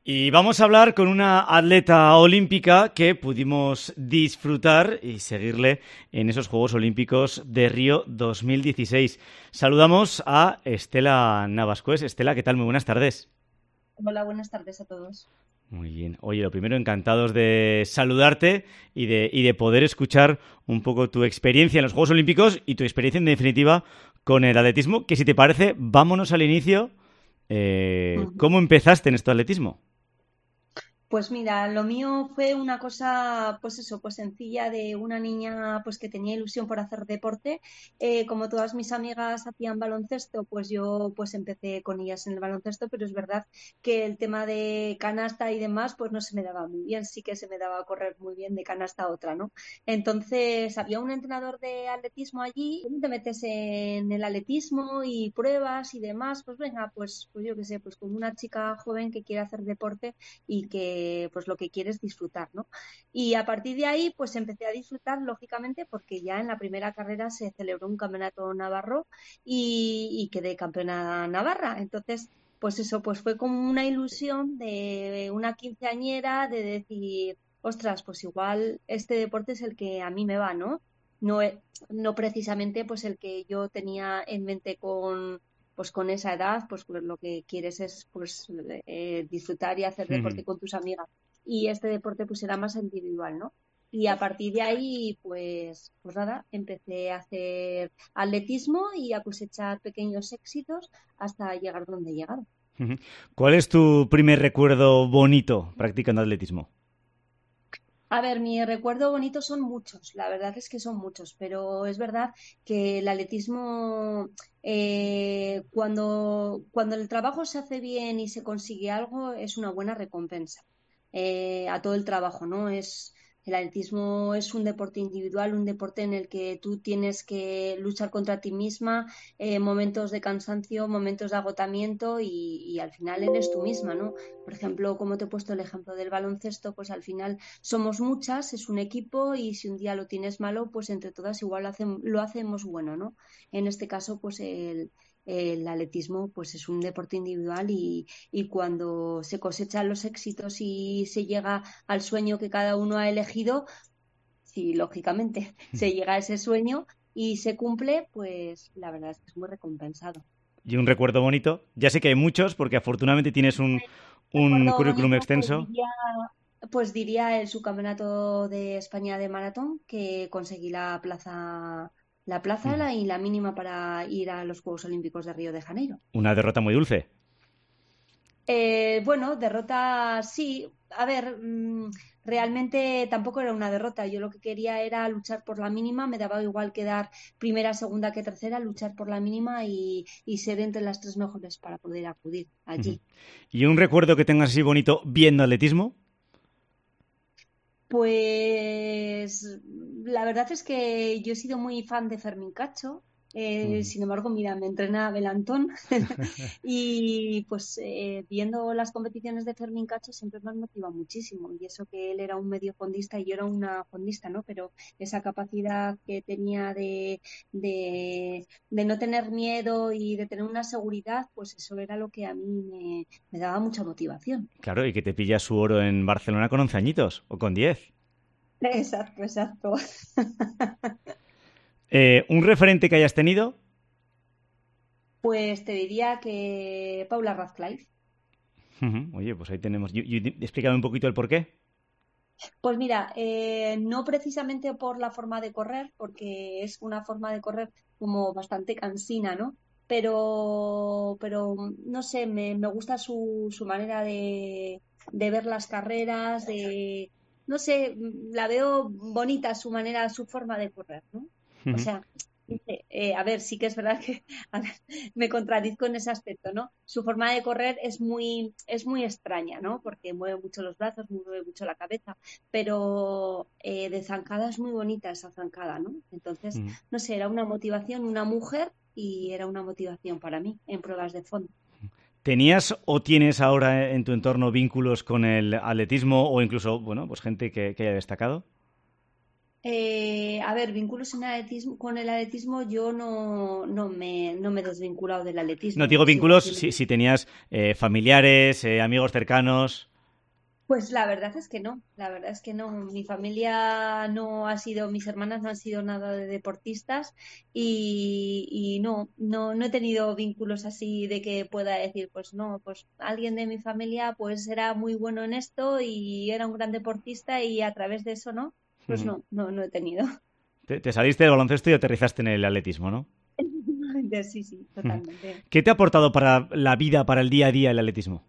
Y vamos a hablar con una atleta olímpica que pudimos disfrutar y seguirle en esos Juegos Olímpicos de Río 2016. Saludamos a Estela Navascués. Estela, ¿qué tal? Muy buenas tardes. Hola, buenas tardes a todos. Muy bien. Oye, lo primero, encantados de saludarte y de poder escuchar un poco tu experiencia en los Juegos Olímpicos y tu experiencia en definitiva con el atletismo, que si te parece, vámonos al inicio. Ujú. ¿Cómo empezaste en este atletismo? Pues mira, lo mío fue una cosa, pues eso, pues sencilla de una niña pues que tenía ilusión por hacer deporte. Como todas mis amigas hacían baloncesto, pues yo pues empecé con ellas en el baloncesto, pero es verdad que el tema de canasta y demás pues no se me daba muy bien, sí que se me daba correr muy bien de canasta a otra, ¿no? Entonces había un entrenador de atletismo allí, te metes en el atletismo y pruebas y demás, pues venga, pues yo qué sé, pues como una chica joven que quiere hacer deporte y que pues lo que quiere es disfrutar, ¿no? Y a partir de ahí pues empecé a disfrutar lógicamente porque ya en la primera carrera se celebró un campeonato navarro y quedé campeona navarra. Entonces, pues eso, pues fue como una ilusión de una quinceañera de decir, ostras, pues igual este deporte es el que a mí me va, ¿no? No, no precisamente pues el que yo tenía en mente con esa edad, pues lo que quieres es disfrutar y hacer deporte con tus amigas. Y este deporte pues era más individual, ¿no? Y a partir de ahí, pues nada, empecé a hacer atletismo y a cosechar pequeños éxitos hasta llegar donde he llegado. ¿Cuál es tu primer recuerdo bonito practicando atletismo? A ver, mi recuerdo bonito son muchos, la verdad es que son muchos, pero es verdad que el atletismo, cuando el trabajo se hace bien y se consigue algo, es una buena recompensa a todo el trabajo, ¿no? El atletismo es un deporte individual, un deporte en el que tú tienes que luchar contra ti misma, momentos de cansancio, momentos de agotamiento y al final eres tú misma, ¿no? Por ejemplo, como te he puesto el ejemplo del baloncesto, pues al final somos muchas, es un equipo y si un día lo tienes malo, pues entre todas igual lo hacemos bueno, ¿no? En este caso, pues el atletismo pues es un deporte individual y cuando se cosechan los éxitos y se llega al sueño que cada uno ha elegido, sí, lógicamente se llega a ese sueño y se cumple, pues la verdad es que es muy recompensado. Y un recuerdo bonito. Ya sé que hay muchos, porque afortunadamente tienes un Recuerdo currículum bonito, extenso. pues diría el subcampeonato de España de maratón, que conseguí y la mínima para ir a los Juegos Olímpicos de Río de Janeiro. Una derrota muy dulce. Bueno, derrota sí. A ver, realmente tampoco era una derrota. Yo lo que quería era luchar por la mínima. Me daba igual quedar primera, segunda que tercera, luchar por la mínima y ser entre las tres mejores para poder acudir allí. ¿Y un recuerdo que tengas así bonito viendo atletismo? Pues la verdad es que yo he sido muy fan de Fermín Cacho. Sin embargo, mira, me entrena Belantón y pues viendo las competiciones de Fermín Cacho siempre me motiva muchísimo y eso que él era un medio fondista y yo era una fondista, ¿no? Pero esa capacidad que tenía de no tener miedo y de tener una seguridad, pues eso era lo que a mí me daba mucha motivación. Claro, y que te pilla su oro en Barcelona con 11 añitos, o con 10. Exacto, exacto. ¿Un referente que hayas tenido? Pues te diría que Paula Radcliffe. Oye, pues ahí tenemos. Explícame un poquito el porqué. Pues mira, no precisamente por la forma de correr, porque es una forma de correr como bastante cansina, ¿no? Pero no sé, me gusta su manera de ver las carreras, no sé, la veo bonita su manera, su forma de correr, ¿no? O sea, a ver, sí que es verdad que a ver, me contradizco en ese aspecto, ¿no? Su forma de correr es muy extraña, ¿no? Porque mueve mucho los brazos, mueve mucho la cabeza, pero de zancada es muy bonita esa zancada, ¿no? Entonces, no sé, era una motivación, una mujer y era una motivación para mí en pruebas de fondo. ¿Tenías o tienes ahora en tu entorno vínculos con el atletismo o incluso, bueno, pues gente que haya destacado? A ver, vínculos con el atletismo, yo no me he desvinculado del No atletismo, digo sigo vínculos haciendo. si tenías familiares, amigos cercanos. Pues la verdad es que no, la verdad es que no. Mi familia no ha sido, mis hermanas no han sido nada de deportistas y no he tenido vínculos así de que pueda decir, pues no, pues alguien de mi familia pues era muy bueno en esto y era un gran deportista y a través de eso no, pues no he tenido. Te saliste del baloncesto y aterrizaste en el atletismo, ¿no? Sí, sí, totalmente. ¿Qué te ha aportado para la vida, para el día a día el atletismo?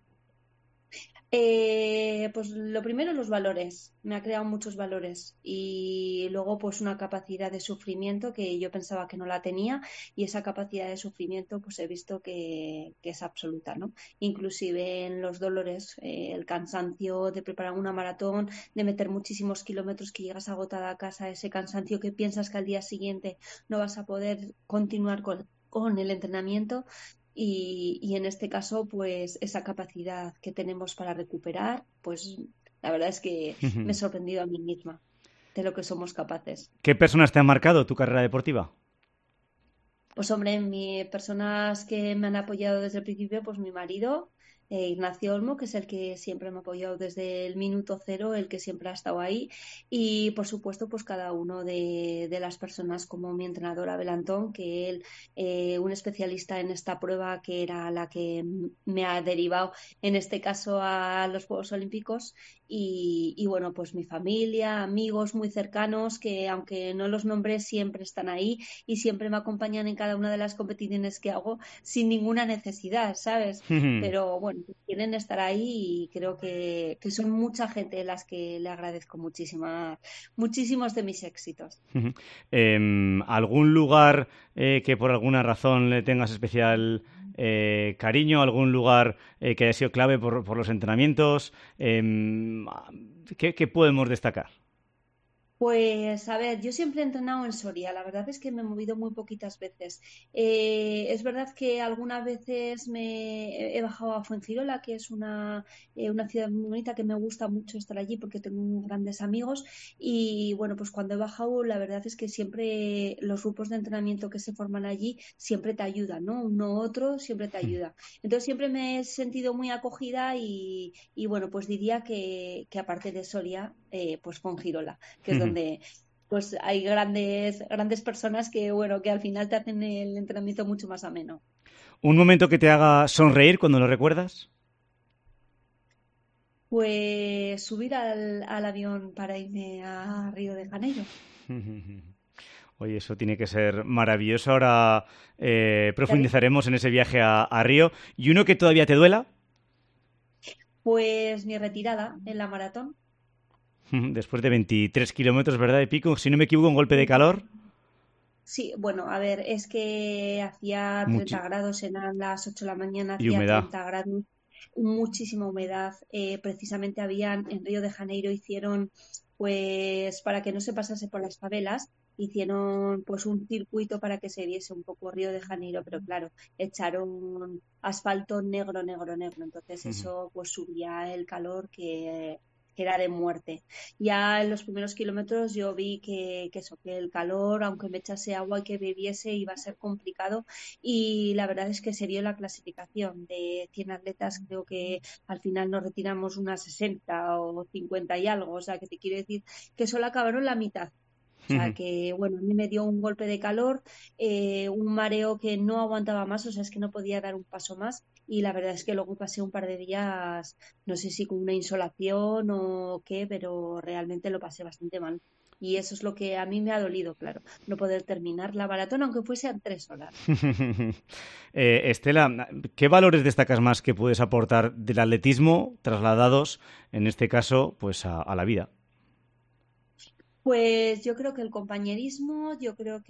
Pues lo primero, los valores. Me ha creado muchos valores y luego pues una capacidad de sufrimiento que yo pensaba que no la tenía y esa capacidad de sufrimiento pues he visto que es absoluta, ¿no? Inclusive en los dolores, el cansancio de preparar una maratón, de meter muchísimos kilómetros que llegas agotada a casa, ese cansancio que piensas que al día siguiente no vas a poder continuar con el entrenamiento y en este caso, pues esa capacidad que tenemos para recuperar, pues la verdad es que me he sorprendido a mí misma de lo que somos capaces. ¿Qué personas te han marcado tu carrera deportiva? Pues hombre, personas que me han apoyado desde el principio, pues mi marido, Ignacio Olmo, que es el que siempre me ha apoyado desde el minuto cero, el que siempre ha estado ahí. Y por supuesto, pues cada uno de las personas como mi entrenador Abel Antón, que él, un especialista en esta prueba, que era la que me ha derivado en este caso a los Juegos Olímpicos. Y bueno, pues mi familia, amigos muy cercanos, que aunque no los nombré, siempre están ahí y siempre me acompañan en cada una de las competiciones que hago sin ninguna necesidad, ¿sabes? Pero bueno, quieren estar ahí y creo que son mucha gente las que le agradezco muchísimos de mis éxitos. ¿Algún lugar que por alguna razón le tengas especial cariño? ¿Algún lugar que haya sido clave por los entrenamientos? ¿Qué podemos destacar? Pues a ver, yo siempre he entrenado en Soria, la verdad es que me he movido muy poquitas veces. Es verdad que algunas veces me he bajado a Fuengirola, que es una ciudad muy bonita que me gusta mucho estar allí porque tengo grandes amigos y bueno, pues cuando he bajado la verdad es que siempre los grupos de entrenamiento que se forman allí siempre te ayudan, ¿no? Uno u otro siempre te ayuda. Entonces siempre me he sentido muy acogida y bueno, pues diría que aparte de Soria, pues Fuengirola que es donde pues hay grandes personas que, bueno, que al final te hacen el entrenamiento mucho más ameno. ¿Un momento que te haga sonreír cuando lo recuerdas? Pues subir al avión para irme a Río de Janeiro. Oye, eso tiene que ser maravilloso. Ahora profundizaremos en ese viaje a Río. ¿Y uno que todavía te duela? Pues mi retirada en la maratón. Después de 23 kilómetros, ¿verdad? De pico, si no me equivoco, un golpe de calor. Sí, bueno, a ver, es que hacía Muchi 30 grados, eran las 8 de la mañana, y hacía humedad. 30 grados, muchísima humedad. Precisamente habían en Río de Janeiro hicieron, pues, para que no se pasase por las favelas, hicieron pues un circuito para que se viese un poco Río de Janeiro, pero claro, echaron asfalto negro, negro, negro. Entonces eso pues subía el calor que era de muerte. Ya en los primeros kilómetros yo vi que el calor, aunque me echase agua y que bebiese, iba a ser complicado. Y la verdad es que se dio la clasificación de 100 atletas. Creo que al final nos retiramos unas 60 o 50 y algo. O sea, que te quiero decir que solo acabaron la mitad. O sea que, bueno, a mí me dio un golpe de calor, un mareo que no aguantaba más, o sea, es que no podía dar un paso más. Y la verdad es que luego pasé un par de días, no sé si con una insolación o qué, pero realmente lo pasé bastante mal. Y eso es lo que a mí me ha dolido, claro, no poder terminar la maratón, aunque fuese a 3 horas. Estela, ¿qué valores destacas más que puedes aportar del atletismo trasladados, en este caso, pues a la vida? Pues yo creo que el compañerismo, yo creo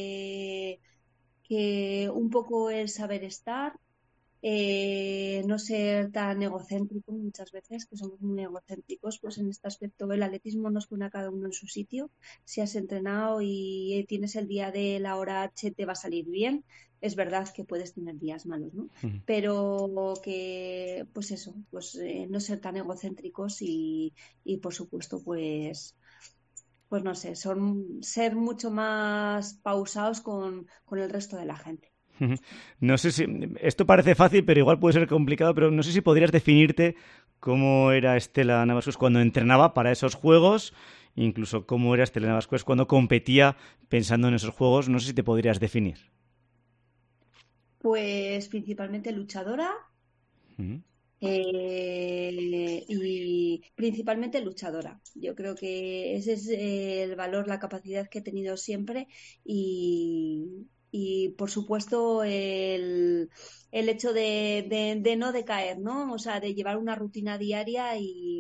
que un poco el saber estar, no ser tan egocéntrico muchas veces, que somos muy egocéntricos, pues en este aspecto el atletismo nos pone a cada uno en su sitio. Si has entrenado y tienes el día de la hora H, te va a salir bien. Es verdad que puedes tener días malos, ¿no? Pero que, pues eso, pues no ser tan egocéntricos y por supuesto, pues no sé, ser mucho más pausados con el resto de la gente. No sé si esto parece fácil, pero igual puede ser complicado, pero no sé si podrías definirte cómo era Estela Navascués cuando entrenaba para esos juegos, incluso cómo era Estela Navascués cuando competía pensando en esos juegos. No sé si te podrías definir. Pues principalmente luchadora. Uh-huh. Y principalmente luchadora. Yo creo que ese es el valor, la capacidad que he tenido siempre y por supuesto el hecho de no decaer, ¿no? O sea, de llevar una rutina diaria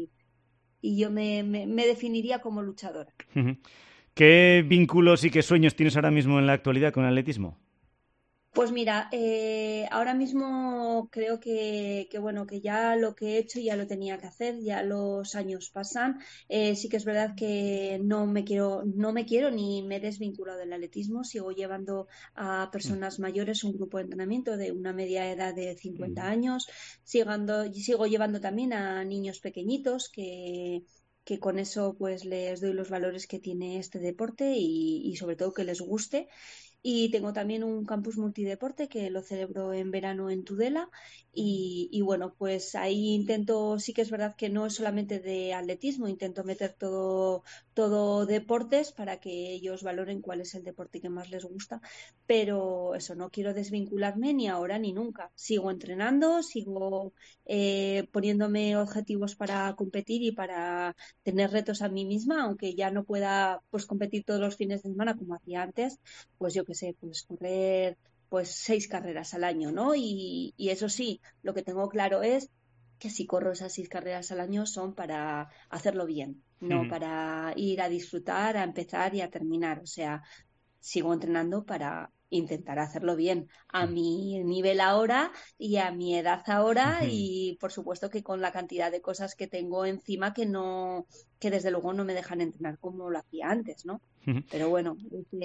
y yo me definiría como luchadora. Uh-huh. ¿Qué vínculos y qué sueños tienes ahora mismo en la actualidad con el atletismo? Pues mira, ahora mismo creo bueno, que ya lo que he hecho ya lo tenía que hacer, ya los años pasan. Sí que es verdad que no me quiero ni me he desvinculado del atletismo. Sigo llevando a personas mayores un grupo de entrenamiento de una media edad de 50 años. Sigo llevando también a niños pequeñitos que con eso pues les doy los valores que tiene este deporte y sobre todo que les guste. Y tengo también un campus multideporte que lo celebro en verano en Tudela y bueno, pues ahí intento, sí que es verdad que no es solamente de atletismo, intento meter todo deportes para que ellos valoren cuál es el deporte que más les gusta, pero eso, no quiero desvincularme ni ahora ni nunca. Sigo entrenando, sigo poniéndome objetivos para competir y para tener retos a mí misma, aunque ya no pueda pues competir todos los fines de semana como hacía antes, pues yo qué sé, pues correr pues 6 carreras al año, ¿no? Y eso sí, lo que tengo claro es que si corro esas 6 carreras al año son para hacerlo bien, no Uh-huh. para ir a disfrutar, a empezar y a terminar. O sea, sigo entrenando para intentar hacerlo bien a mi nivel ahora y a mi edad ahora Uh-huh. y por supuesto que con la cantidad de cosas que tengo encima que desde luego no me dejan entrenar como lo hacía antes, ¿no? Uh-huh. Pero bueno,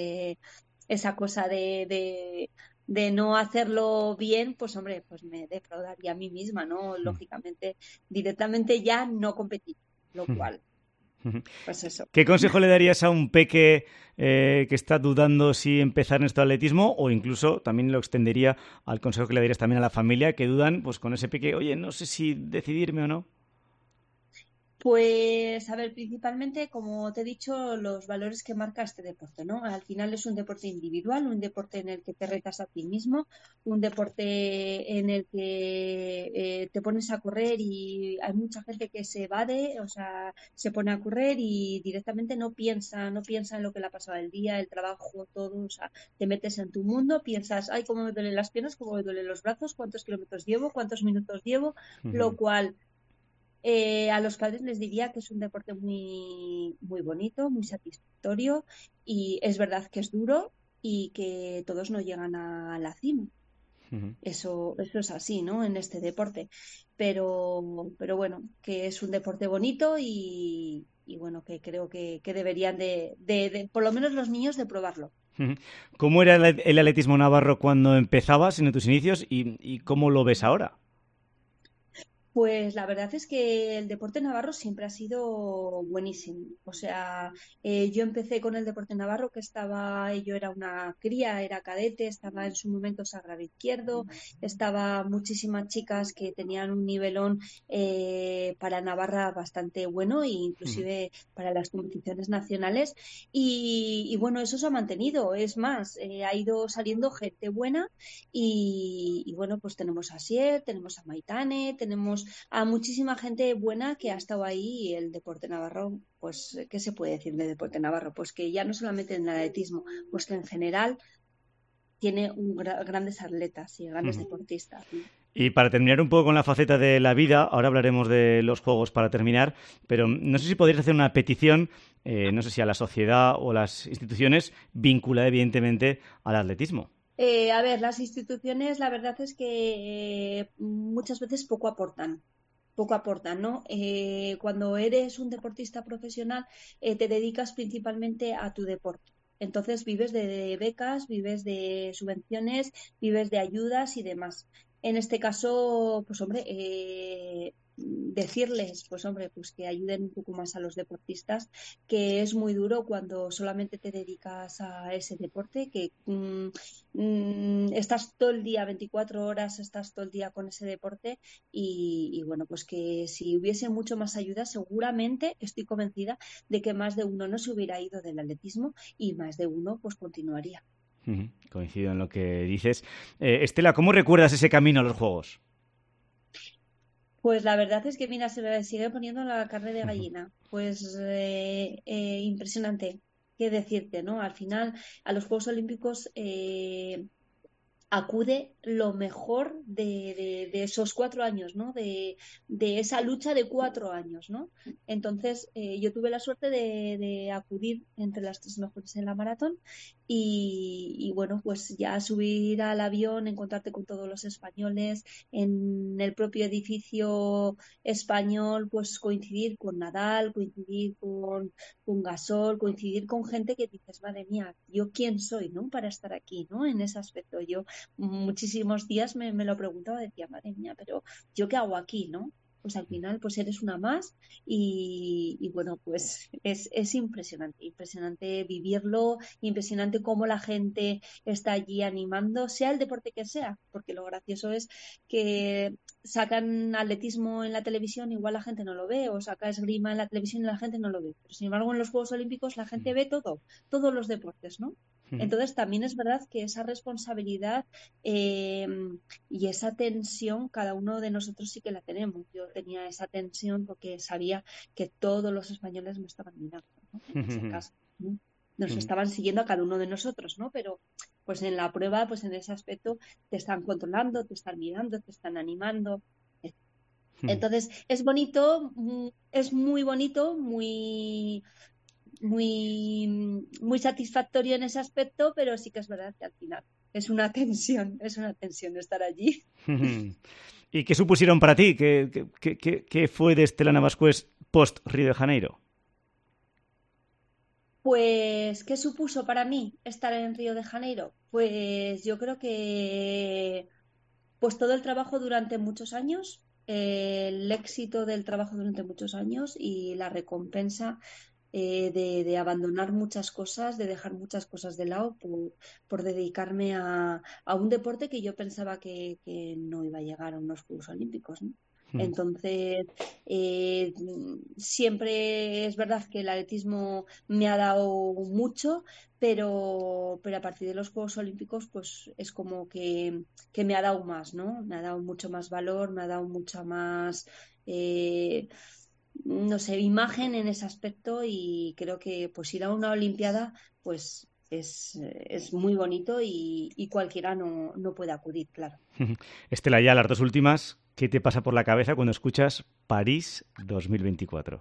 esa cosa de no hacerlo bien, pues hombre, pues me defraudaría a mí misma, ¿no? Lógicamente, directamente ya no competir, lo cual, pues eso. ¿Qué consejo le darías a un peque que está dudando si empezar en esto de atletismo o incluso también lo extendería al consejo que le darías también a la familia que dudan pues con ese peque, oye, no sé si decidirme o no? Pues, a ver, principalmente, como te he dicho, los valores que marca este deporte, ¿no? Al final es un deporte individual, un deporte en el que te retas a ti mismo, un deporte en el que te pones a correr y hay mucha gente que se evade, o sea, se pone a correr y directamente no piensa en lo que le ha pasado el día, el trabajo, todo, o sea, te metes en tu mundo, piensas, ay, cómo me duelen las piernas, cómo me duelen los brazos, cuántos kilómetros llevo, cuántos minutos llevo, lo Uh-huh. cual a los padres les diría que es un deporte muy, muy bonito, muy satisfactorio y es verdad que es duro y que todos no llegan a la cima. Uh-huh. Eso es así, ¿no? En este deporte. Pero bueno, que es un deporte bonito y bueno, que creo que deberían por lo menos los niños, de probarlo. Uh-huh. ¿Cómo era el atletismo navarro cuando empezabas en tus inicios y cómo lo ves ahora? Pues la verdad es que el deporte navarro siempre ha sido buenísimo. O sea, yo empecé con el deporte navarro yo era una cría, era cadete, estaba en su momento Sagrado Izquierdo, estaba muchísimas chicas que tenían un nivelón para Navarra bastante bueno e Uh-huh. inclusive para las competiciones nacionales. Y bueno, eso se ha mantenido. Es más, ha ido saliendo gente buena y bueno, pues tenemos a Sier, tenemos a Maitane, tenemos a muchísima gente buena que ha estado ahí y el deporte navarro, pues, ¿qué se puede decir de deporte navarro? Pues que ya no solamente en el atletismo, pues que en general tiene grandes atletas y grandes Uh-huh. deportistas, ¿no? Y para terminar un poco con la faceta de la vida, ahora hablaremos de los juegos para terminar, pero no sé si podrías hacer una petición, no sé si a la sociedad o a las instituciones, vinculada evidentemente al atletismo. A ver, las instituciones, la verdad es que muchas veces poco aportan, ¿no? Cuando eres un deportista profesional, te dedicas principalmente a tu deporte. Entonces vives de becas, vives de subvenciones, vives de ayudas y demás. En este caso, pues hombre, decirles, pues hombre, pues que ayuden un poco más a los deportistas, que es muy duro cuando solamente te dedicas a ese deporte, que estás todo el día, 24 horas, estás todo el día con ese deporte y bueno, pues que si hubiese mucho más ayuda, seguramente estoy convencida de que más de uno no se hubiera ido del atletismo y más de uno pues continuaría. Coincido en lo que dices. Estela, ¿cómo recuerdas ese camino a los Juegos? Pues la verdad es que, mira, se me sigue poniendo la carne de gallina. Pues impresionante. ¿Qué decirte, no? Al final, a los Juegos Olímpicos acude lo mejor de esos 4 años, ¿no? De esa lucha de 4 años, ¿no? Entonces, yo tuve la suerte de acudir entre las tres mejores en la maratón y bueno, pues ya subir al avión, encontrarte con todos los españoles en el propio edificio español, pues coincidir con Nadal, coincidir con Gasol, coincidir con gente que dices, madre mía, ¿yo quién soy, no? Para estar aquí, ¿no? En ese aspecto. Yo muchísimos días me lo preguntaba, decía, madre mía, pero ¿yo qué hago aquí, no? Pues al final, pues eres una más y bueno, pues es impresionante, impresionante vivirlo, impresionante cómo la gente está allí animando, sea el deporte que sea, porque lo gracioso es que sacan atletismo en la televisión, igual la gente no lo ve, o saca esgrima en la televisión y la gente no lo ve, pero sin embargo en los Juegos Olímpicos la gente ve todo, todos los deportes, ¿no? Entonces también es verdad que esa responsabilidad eh, y esa tensión, cada uno de nosotros sí que la tenemos. Yo tenía esa tensión porque sabía que todos los españoles me estaban mirando, ¿no? En ese caso, ¿no? Nos estaban siguiendo a cada uno de nosotros, ¿no? Pero pues en la prueba, pues en ese aspecto te están controlando, te están mirando, te están animando. Entonces es bonito, es muy bonito, muy satisfactorio en ese aspecto, pero sí que es verdad que al final es una tensión estar allí. ¿Y qué supusieron para ti? ¿Qué fue de Estela Navascués post Río de Janeiro? Pues, ¿qué supuso para mí estar en Río de Janeiro? Pues yo creo que pues todo el trabajo durante muchos años, el éxito del trabajo durante muchos años y la recompensa de abandonar muchas cosas, de dejar muchas cosas de lado por dedicarme a un deporte que yo pensaba que no iba a llegar a unos Juegos Olímpicos, ¿no? Entonces, eh, siempre es verdad que el atletismo me ha dado mucho, pero a partir de los Juegos Olímpicos, pues es como que me ha dado más, ¿no? Me ha dado mucho más valor, me ha dado mucha más, no sé, imagen en ese aspecto y creo que pues ir a una Olimpiada, pues es muy bonito y cualquiera no puede acudir, claro. Estela, ya las dos últimas, ¿qué te pasa por la cabeza cuando escuchas París 2024?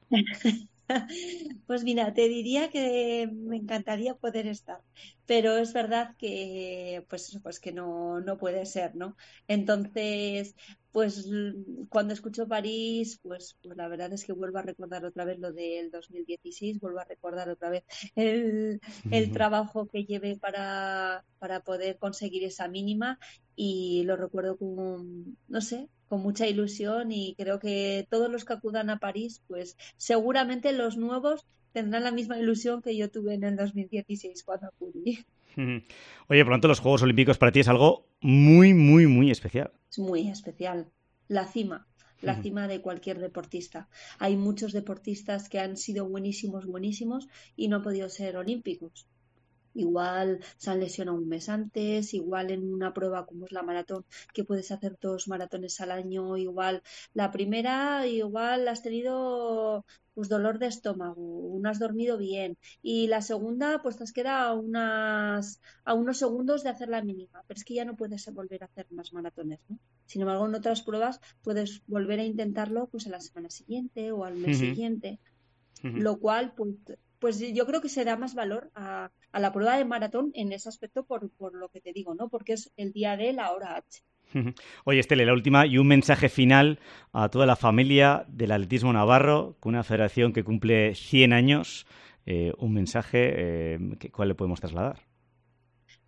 Pues mira, te diría que me encantaría poder estar, pero es verdad que pues eso, pues que no puede ser, ¿no? Entonces, pues cuando escucho París, pues la verdad es que vuelvo a recordar otra vez lo del 2016, vuelvo a recordar otra vez el, el trabajo que llevé para poder conseguir esa mínima y lo recuerdo con, no sé, con mucha ilusión y creo que todos los que acudan a París, pues seguramente los nuevos tendrán la misma ilusión que yo tuve en el 2016 cuando acudí. Oye, por lo tanto, los Juegos Olímpicos para ti es algo muy, muy, muy especial. Es muy especial. La cima, la cima de cualquier deportista. Hay muchos deportistas que han sido buenísimos, buenísimos y no han podido ser olímpicos. Igual se han lesionado un mes antes, igual en una prueba como es la maratón, que puedes hacer 2 maratones al año, igual la primera, igual has tenido pues dolor de estómago, no has dormido bien, y la segunda, pues te has quedado a unos segundos de hacer la mínima, pero es que ya no puedes volver a hacer más maratones, ¿no? Sin embargo, en otras pruebas puedes volver a intentarlo pues a la semana siguiente o al mes siguiente, lo cual pues yo creo que se da más valor a la prueba de maratón en ese aspecto por lo que te digo, ¿no? Porque es el día de la hora H. Oye, Estela, la última y un mensaje final a toda la familia del atletismo navarro, con una federación que cumple 100 años. Un mensaje, ¿cuál le podemos trasladar?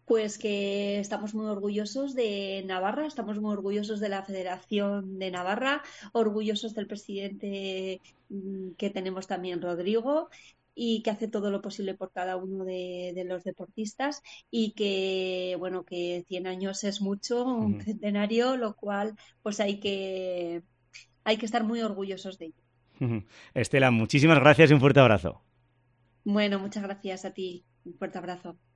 Pues que estamos muy orgullosos de Navarra, estamos muy orgullosos de la Federación de Navarra, orgullosos del presidente que tenemos también, Rodrigo, y que hace todo lo posible por cada uno de los deportistas y que, bueno, que 100 años es mucho, un centenario, lo cual pues hay que estar muy orgullosos de ello. Estela, muchísimas gracias y un fuerte abrazo. Bueno, muchas gracias a ti. Un fuerte abrazo.